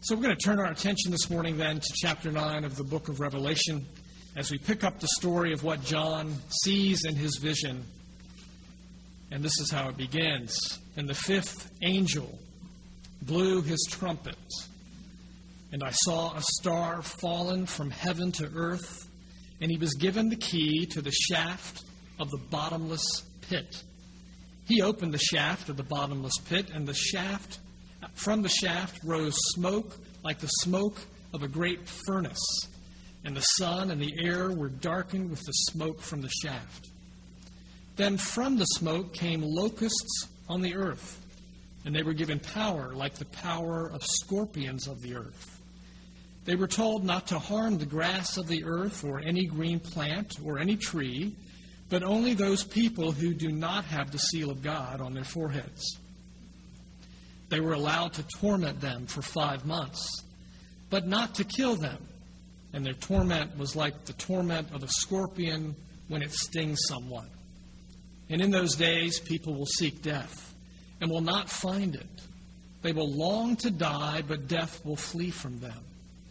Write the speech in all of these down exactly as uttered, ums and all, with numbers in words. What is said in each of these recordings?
So we're going to turn our attention this morning then to chapter nine of the book of Revelation as we pick up the story of what John sees in his vision. And this is how it begins. And the fifth angel blew his trumpet, and I saw a star fallen from heaven to earth, and he was given the key to the shaft of the bottomless pit. He opened the shaft of the bottomless pit, and the shaft From the shaft rose smoke like the smoke of a great furnace, and the sun and the air were darkened with the smoke from the shaft. Then from the smoke came locusts on the earth, and they were given power like the power of scorpions of the earth. They were told not to harm the grass of the earth or any green plant or any tree, but only those people who do not have the seal of God on their foreheads. They were allowed to torment them for five months, but not to kill them. And their torment was like the torment of a scorpion when it stings someone. And in those days, people will seek death and will not find it. They will long to die, but death will flee from them.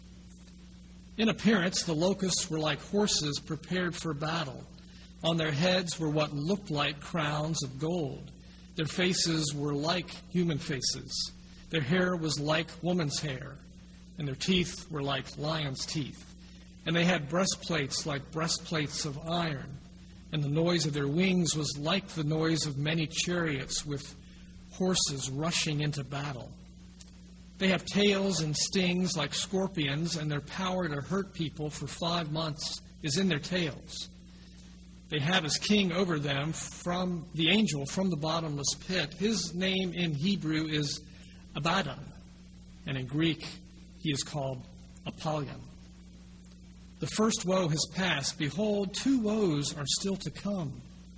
In appearance, the locusts were like horses prepared for battle. On their heads were what looked like crowns of gold. Their faces were like human faces. Their hair was like woman's hair, and their teeth were like lion's teeth. And they had breastplates like breastplates of iron, and the noise of their wings was like the noise of many chariots with horses rushing into battle. They have tails and stings like scorpions, and their power to hurt people for five months is in their tails. They have as king over them from the angel from the bottomless pit. His name in Hebrew is Abaddon, and in Greek he is called Apollyon. The first woe has passed. Behold, two woes are still to come.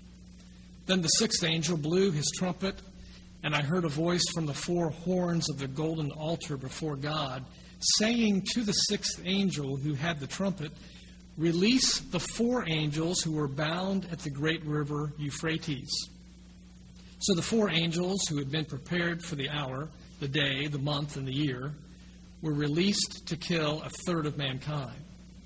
Then the sixth angel blew his trumpet, and I heard a voice from the four horns of the golden altar before God, saying to the sixth angel who had the trumpet, "Release the four angels who were bound at the great river Euphrates." So the four angels who had been prepared for the hour, the day, the month, and the year were released to kill a third of mankind.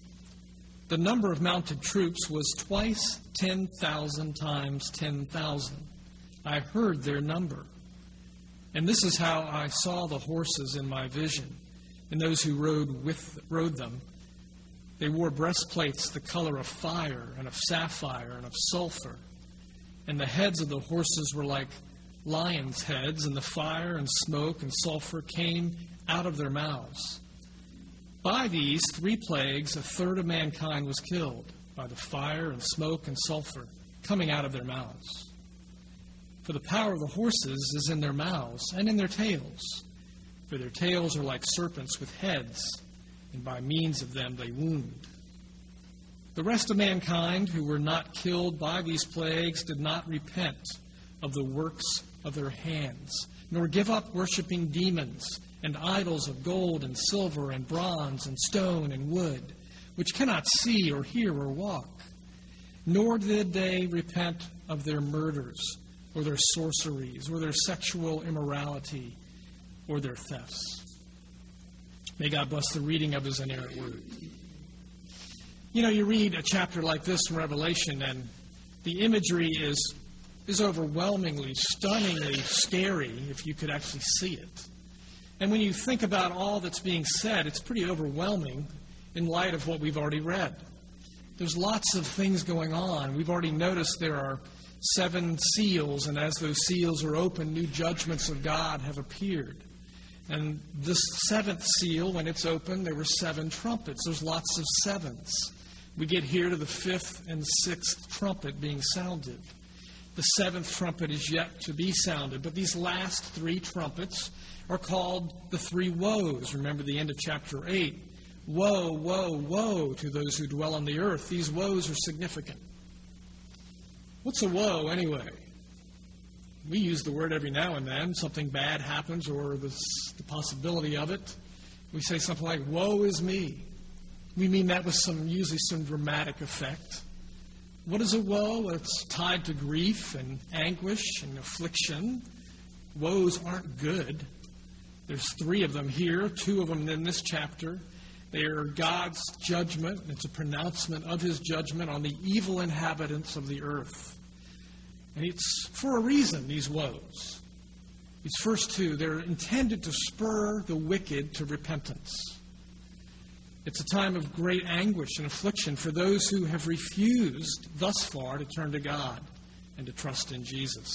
The number of mounted troops was twice ten thousand times ten thousand. I heard their number. And this is how I saw the horses in my vision, and those who rode with rode them. They wore breastplates the color of fire and of sapphire and of sulfur. And the heads of the horses were like lions' heads, and the fire and smoke and sulfur came out of their mouths. By these three plagues, a third of mankind was killed, by the fire and smoke and sulfur coming out of their mouths. For the power of the horses is in their mouths and in their tails. For their tails are like serpents with heads, and by means of them they wound. The rest of mankind who were not killed by these plagues did not repent of the works of their hands, nor give up worshiping demons and idols of gold and silver and bronze and stone and wood, which cannot see or hear or walk. Nor did they repent of their murders or their sorceries or their sexual immorality or their thefts. May God bless the reading of His inerrant word. You know, you read a chapter like this in Revelation, and the imagery is, is overwhelmingly, stunningly scary if you could actually see it. And when you think about all that's being said, it's pretty overwhelming in light of what we've already read. There's lots of things going on. We've already noticed there are seven seals, and as those seals are opened, new judgments of God have appeared. And this seventh seal, when it's opened, there were seven trumpets. There's lots of sevens. We get here to the fifth and sixth trumpet being sounded. The seventh trumpet is yet to be sounded. But these last three trumpets are called the three woes. Remember the end of chapter eight. Woe, woe, woe to those who dwell on the earth. These woes are significant. What's a woe anyway? We use the word every now and then. Something bad happens or this, the possibility of it. We say something like, woe is me. We mean that with some usually some dramatic effect. What is a woe? It's tied to grief and anguish and affliction. Woes aren't good. There's three of them here, two of them in this chapter. They are God's judgment. It's a pronouncement of his judgment on the evil inhabitants of the earth. And it's for a reason, these woes. These first two, they're intended to spur the wicked to repentance. It's a time of great anguish and affliction for those who have refused thus far to turn to God and to trust in Jesus.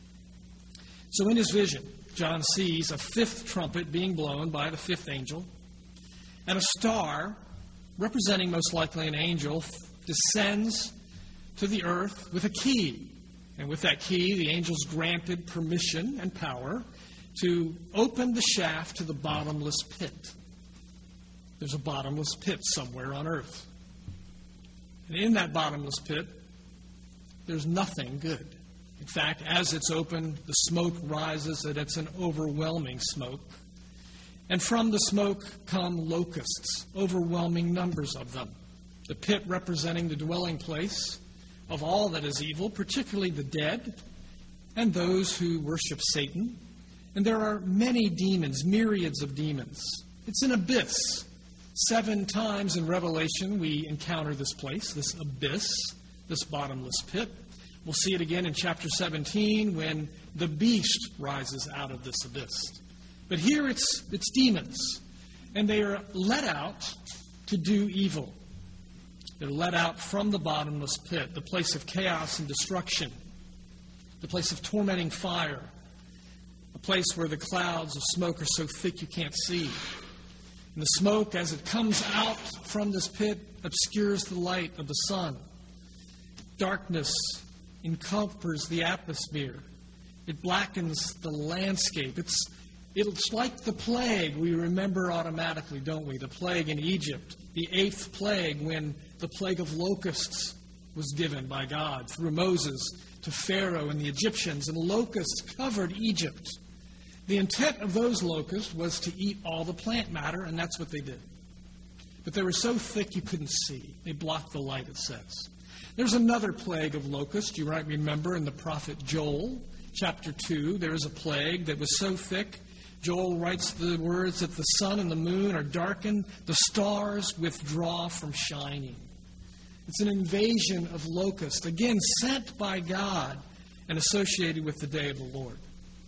So in his vision, John sees a fifth trumpet being blown by the fifth angel, and a star, representing most likely an angel, descends to the earth with a key. And with that key, the angels granted permission and power to open the shaft to the bottomless pit. There's a bottomless pit somewhere on earth. And in that bottomless pit, there's nothing good. In fact, as it's opened, the smoke rises, and it's an overwhelming smoke. And from the smoke come locusts, overwhelming numbers of them. The pit representing the dwelling place of all that is evil, particularly the dead and those who worship Satan. And there are many demons, myriads of demons. It's an abyss. Seven times in Revelation we encounter this place, this abyss, this bottomless pit. We'll see it again in chapter seventeen when the beast rises out of this abyss. But here it's, it's demons, and they are let out to do evil. They're let out from the bottomless pit, the place of chaos and destruction, the place of tormenting fire, a place where the clouds of smoke are so thick you can't see. And the smoke, as it comes out from this pit, obscures the light of the sun. Darkness encumbers the atmosphere. It blackens the landscape. It's, it's like the plague we remember automatically, don't we? The plague in Egypt, the eighth plague when the plague of locusts was given by God through Moses to Pharaoh and the Egyptians, and locusts covered Egypt. The intent of those locusts was to eat all the plant matter, and that's what they did. But they were so thick you couldn't see. They blocked the light, it says. There's another plague of locusts. You might remember in the prophet Joel, chapter two, there is a plague that was so thick. Joel writes the words that the sun and the moon are darkened, the stars withdraw from shining. It's an invasion of locusts, again, sent by God and associated with the day of the Lord.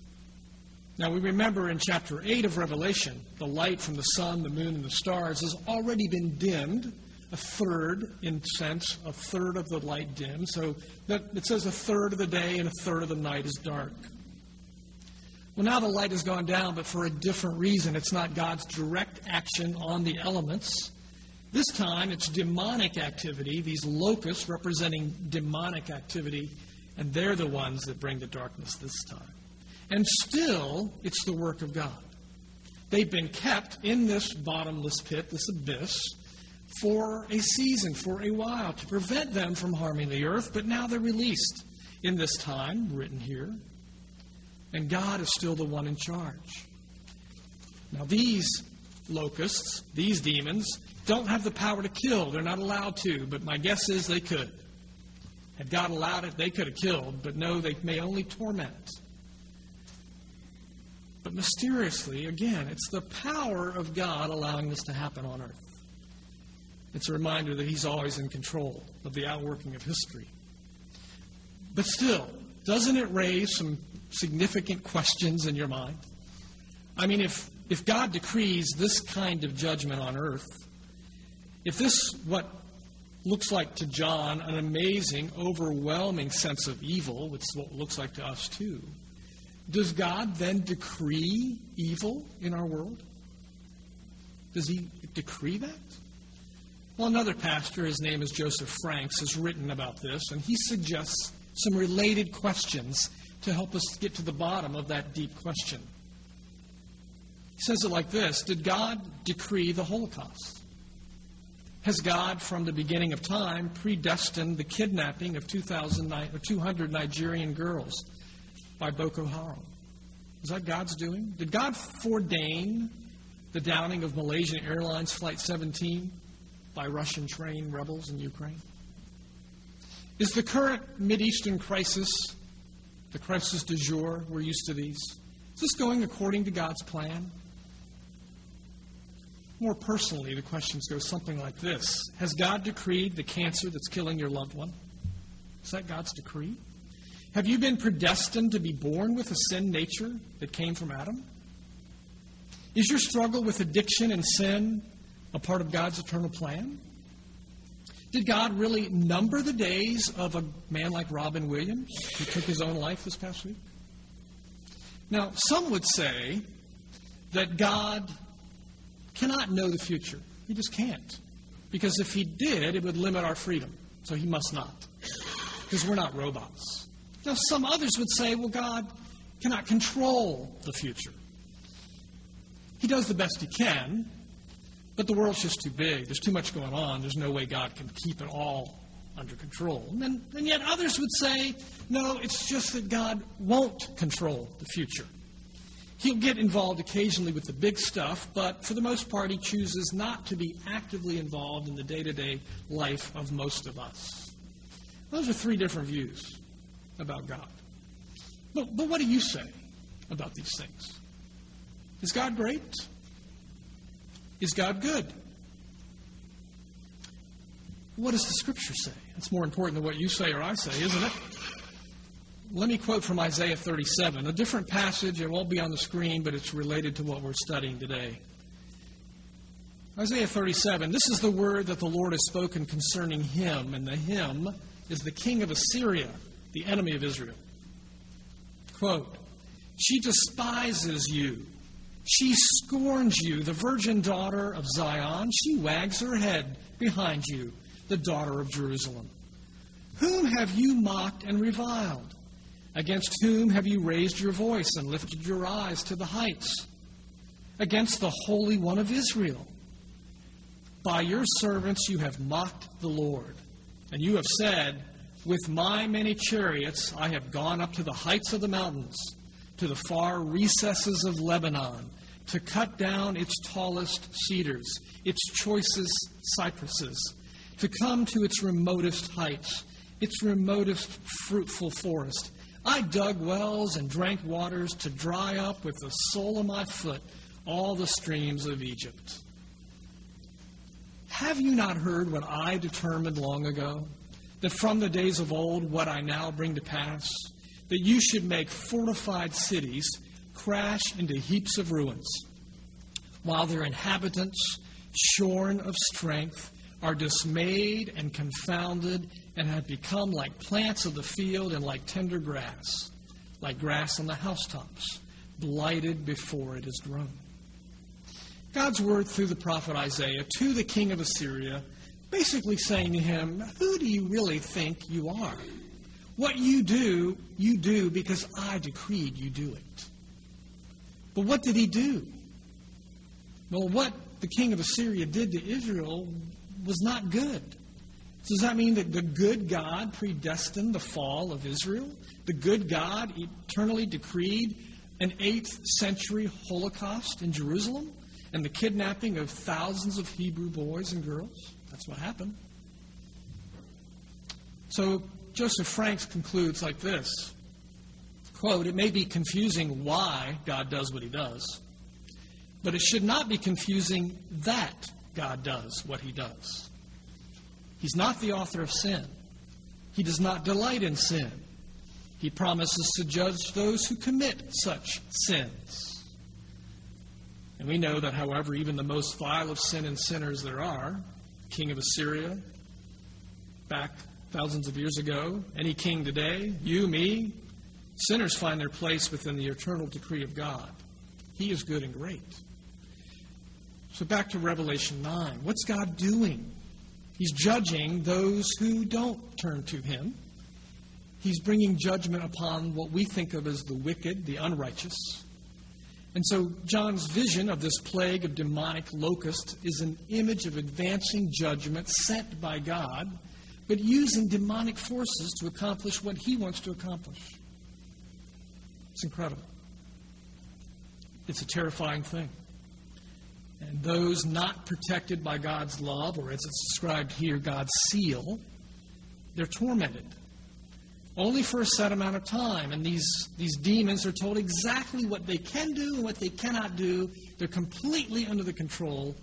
Now, we remember in chapter eight of Revelation, the light from the sun, the moon, and the stars has already been dimmed, a third, in sense, a third of the light dimmed. So that it says a third of the day and a third of the night is dark. Well, now the light has gone down, but for a different reason. It's not God's direct action on the elements. This time, it's demonic activity, these locusts representing demonic activity, and they're the ones that bring the darkness this time. And still, it's the work of God. They've been kept in this bottomless pit, this abyss, for a season, for a while, to prevent them from harming the earth, but now they're released in this time, written here. And God is still the one in charge. Now, these locusts, these demons, don't have the power to kill. They're not allowed to, but my guess is they could. Had God allowed it, they could have killed, but no, they may only torment. But mysteriously, again, it's the power of God allowing this to happen on earth. It's a reminder that He's always in control of the outworking of history. But still, doesn't it raise some significant questions in your mind? I mean, if, if God decrees this kind of judgment on earth, if this, what looks like to John, an amazing, overwhelming sense of evil, which is what it looks like to us too, does God then decree evil in our world? Does He decree that? Well, another pastor, his name is Joseph Franks, has written about this, and he suggests some related questions to help us get to the bottom of that deep question. He says it like this: did God decree the Holocaust? Has God, from the beginning of time, predestined the kidnapping of two hundred Nigerian girls by Boko Haram? Is that God's doing? Did God foreordain the downing of Malaysian Airlines Flight seventeen by Russian-trained rebels in Ukraine? Is the current Mideastern crisis, the crisis du jour, we're used to these, is this going according to God's plan? More personally, the questions go something like this. Has God decreed the cancer that's killing your loved one? Is that God's decree? Have you been predestined to be born with a sin nature that came from Adam? Is your struggle with addiction and sin a part of God's eternal plan? Did God really number the days of a man like Robin Williams, who took his own life this past week? Now, some would say that God cannot know the future. He just can't. Because if he did, it would limit our freedom. So he must not. Because we're not robots. Now, some others would say, well, God cannot control the future. He does the best he can, but the world's just too big. There's too much going on. There's no way God can keep it all under control. And, then, and yet others would say, no, it's just that God won't control the future. He'll get involved occasionally with the big stuff, but for the most part, he chooses not to be actively involved in the day-to-day life of most of us. Those are three different views about God. But, but what do you say about these things? Is God great? Is God good? What does the Scripture say? It's more important than what you say or I say, isn't it? Let me quote from Isaiah thirty-seven, a different passage. It won't be on the screen, but it's related to what we're studying today. Isaiah thirty-seven, this is the word that the Lord has spoken concerning him, and the him is the king of Assyria, the enemy of Israel. Quote, she despises you. She scorns you, the virgin daughter of Zion. She wags her head behind you, the daughter of Jerusalem. Whom have you mocked and reviled? Against whom have you raised your voice and lifted your eyes to the heights? Against the Holy One of Israel. By your servants you have mocked the Lord. And you have said, with my many chariots I have gone up to the heights of the mountains, to the far recesses of Lebanon, to cut down its tallest cedars, its choicest cypresses, to come to its remotest heights, its remotest fruitful forest. I dug wells and drank waters to dry up with the sole of my foot all the streams of Egypt. Have you not heard what I determined long ago, that from the days of old what I now bring to pass, that you should make fortified cities crash into heaps of ruins, while their inhabitants, shorn of strength, are dismayed and confounded and have become like plants of the field and like tender grass, like grass on the housetops, blighted before it is grown. God's word through the prophet Isaiah to the king of Assyria, basically saying to him, who do you really think you are? What you do, you do because I decreed you do it. But what did he do? Well, what the king of Assyria did to Israel was not good. Does that mean that the good God predestined the fall of Israel? The good God eternally decreed an eighth century Holocaust in Jerusalem and the kidnapping of thousands of Hebrew boys and girls? That's what happened. So Joseph Franks concludes like this, quote, it may be confusing why God does what he does, but it should not be confusing that God does what he does. He's not the author of sin. He does not delight in sin. He promises to judge those who commit such sins. And we know that, however, even the most vile of sin and sinners there are, king of Assyria, back thousands of years ago, any king today, you, me, sinners find their place within the eternal decree of God. He is good and great. So back to Revelation nine. What's God doing? He's judging those who don't turn to him. He's bringing judgment upon what we think of as the wicked, the unrighteous. And so John's vision of this plague of demonic locusts is an image of advancing judgment sent by God, but using demonic forces to accomplish what he wants to accomplish. It's incredible. It's a terrifying thing. And those not protected by God's love, or as it's described here, God's seal, they're tormented. Only for a set amount of time. And these, these demons are told exactly what they can do and what they cannot do. They're completely under the control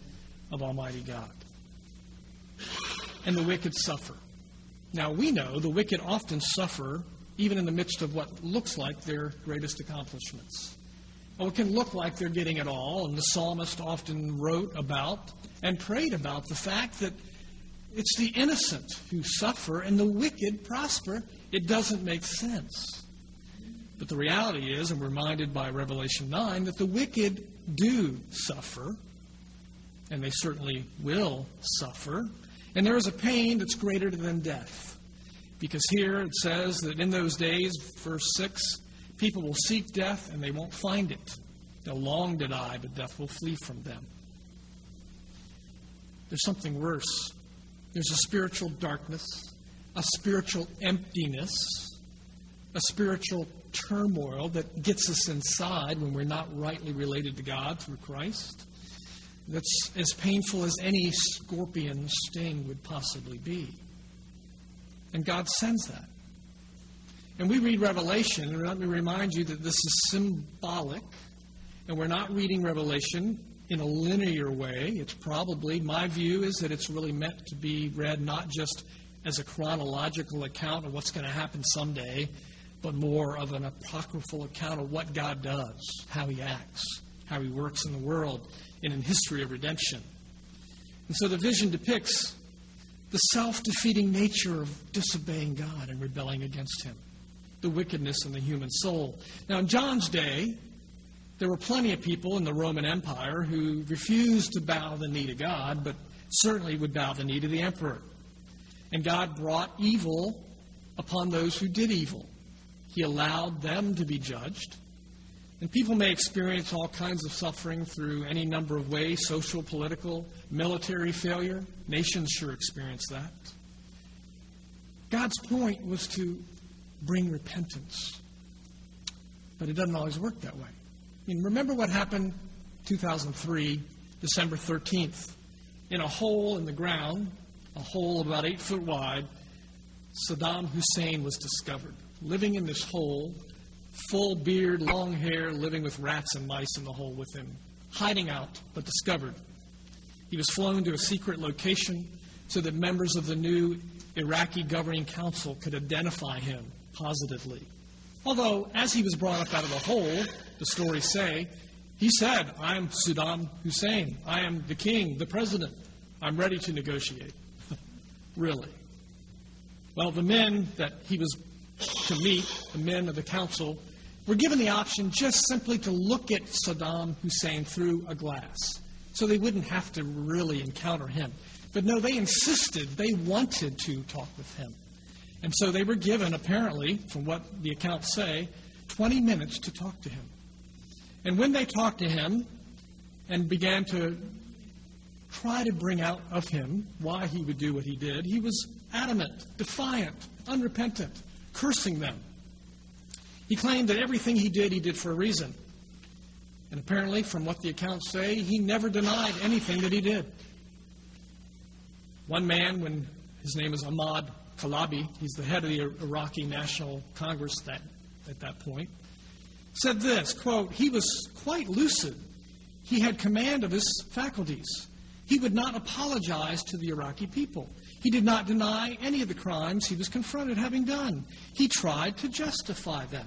of Almighty God. And the wicked suffer. Now, we know the wicked often suffer even in the midst of what looks like their greatest accomplishments. Well, it can look like they're getting it all, and the psalmist often wrote about and prayed about the fact that it's the innocent who suffer and the wicked prosper. It doesn't make sense. But the reality is, and we're reminded by Revelation nine, that the wicked do suffer, and they certainly will suffer. And there is a pain that's greater than death. Because here it says that in those days, verse six, people will seek death and they won't find it. They'll long to die, but death will flee from them. There's something worse. There's a spiritual darkness, a spiritual emptiness, a spiritual turmoil that gets us inside when we're not rightly related to God through Christ. That's as painful as any scorpion sting would possibly be. And God sends that. And we read Revelation, and let me remind you that this is symbolic, and we're not reading Revelation in a linear way. It's probably, my view is that it's really meant to be read not just as a chronological account of what's going to happen someday, but more of an apocryphal account of what God does, how He acts, how He works in the world, and in history of redemption. And so the vision depicts the self-defeating nature of disobeying God and rebelling against Him, the wickedness in the human soul. Now, in John's day, there were plenty of people in the Roman Empire who refused to bow the knee to God, but certainly would bow the knee to the emperor. And God brought evil upon those who did evil. He allowed them to be judged. And people may experience all kinds of suffering through any number of ways, social, political, military failure. Nations sure experience that. God's point was to bring repentance. But it doesn't always work that way. I mean, remember what happened two thousand three, December thirteenth. In a hole in the ground, a hole about eight foot wide, Saddam Hussein was discovered. Living in this hole, full beard, long hair, living with rats and mice in the hole with him. Hiding out, but discovered. He was flown to a secret location so that members of the new Iraqi governing council could identify him positively. Although, as he was brought up out of the hole, the stories say, he said, "I am Saddam Hussein. I am the king, the president. I'm ready to negotiate." Really? Well, the men that he was to meet, the men of the council, were given the option just simply to look at Saddam Hussein through a glass, so they wouldn't have to really encounter him. But no, they insisted, they wanted to talk with him. And so they were given, apparently, from what the accounts say, twenty minutes to talk to him. And when they talked to him and began to try to bring out of him why he would do what he did, he was adamant, defiant, unrepentant, cursing them. He claimed that everything he did, he did for a reason. And apparently, from what the accounts say, he never denied anything that he did. One man, when his name is Ahmad Kalabi, he's the head of the Iraqi National Congress that, at that point, said this, quote, "He was quite lucid. He had command of his faculties. He would not apologize to the Iraqi people. He did not deny any of the crimes he was confronted having done. He tried to justify them."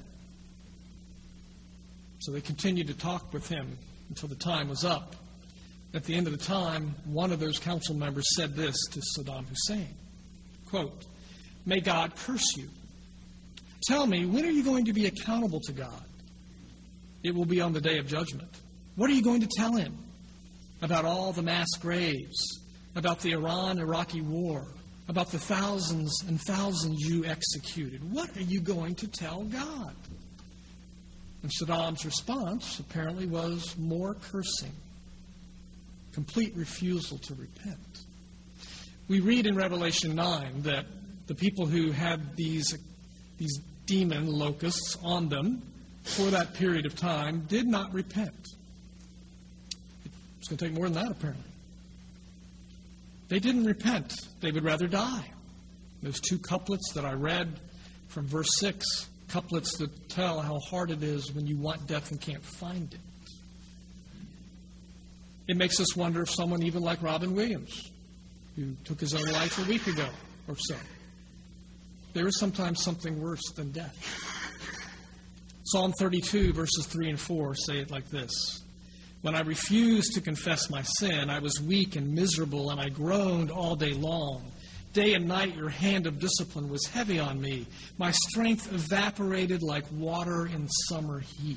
So they continued to talk with him until the time was up. At the end of the time, one of those council members said this to Saddam Hussein, quote, "May God curse you. Tell me, when are you going to be accountable to God? It will be on the day of judgment. What are you going to tell him about all the mass graves, about the Iran-Iraqi war, about the thousands and thousands you executed? What are you going to tell God?" And Saddam's response apparently was more cursing, complete refusal to repent. We read in Revelation nine that the people who had these, these demon locusts on them for that period of time did not repent. It's going to take more than that, apparently. They didn't repent. They would rather die. Those two couplets that I read from verse six, couplets that tell how hard it is when you want death and can't find it. It makes us wonder if someone even like Robin Williams, who took his own life a week ago or so, there is sometimes something worse than death. Psalm thirty-two, verses three and four say it like this. When I refused to confess my sin, I was weak and miserable, and I groaned all day long. Day and night your hand of discipline was heavy on me. My strength evaporated like water in summer heat.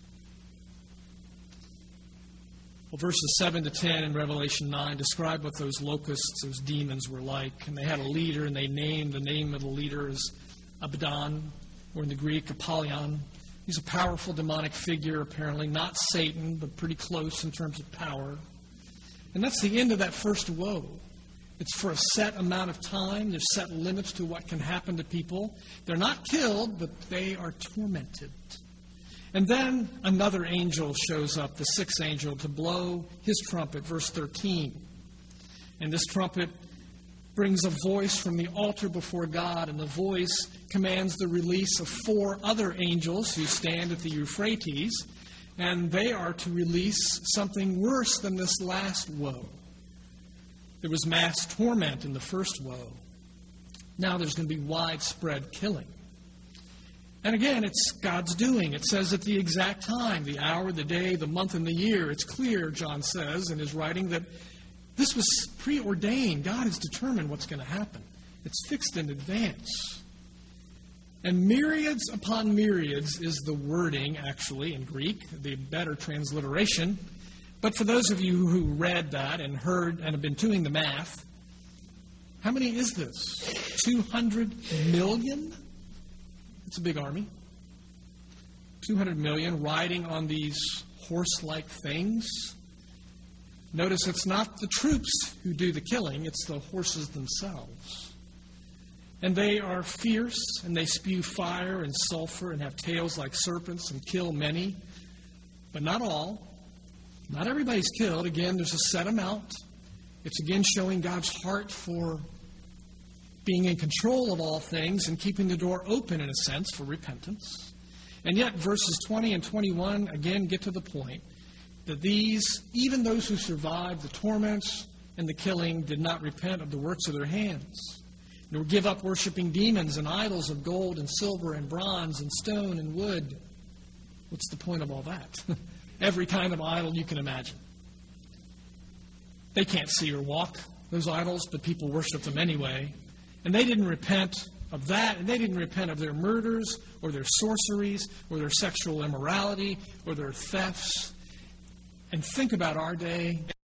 Well, verses seven to ten in Revelation nine describe what those locusts, those demons, were like. And they had a leader, and they named the name of the leader as Abaddon, or in the Greek, Apollyon. He's a powerful demonic figure, apparently. Not Satan, but pretty close in terms of power. And that's the end of that first woe. It's for a set amount of time. There's set limits to what can happen to people. They're not killed, but they are tormented. And then another angel shows up, the sixth angel, to blow his trumpet, verse thirteen. And this trumpet brings a voice from the altar before God, and the voice commands the release of four other angels who stand at the Euphrates, and they are to release something worse than this last woe. There was mass torment in the first woe. Now there's going to be widespread killing. And again, it's God's doing. It says at the exact time, the hour, the day, the month, and the year. It's clear, John says in his writing, that this was preordained. God has determined what's going to happen. It's fixed in advance. And myriads upon myriads is the wording, actually, in Greek, the better transliteration. But for those of you who read that and heard and have been doing the math, how many is this? two hundred million? It's a big army. two hundred million riding on these horse-like things. Notice it's not the troops who do the killing, it's the horses themselves. And they are fierce, and they spew fire and sulfur and have tails like serpents and kill many, but not all. Not everybody's killed. Again, there's a set amount. It's again showing God's heart for being in control of all things and keeping the door open, in a sense, for repentance. And yet, verses twenty and twenty-one, again, get to the point that these, even those who survived the torments and the killing, did not repent of the works of their hands, nor give up worshiping demons and idols of gold and silver and bronze and stone and wood. What's the point of all that? Every kind of idol you can imagine. They can't see or walk, those idols, but people worship them anyway. And they didn't repent of that, and they didn't repent of their murders or their sorceries or their sexual immorality or their thefts. And think about our day.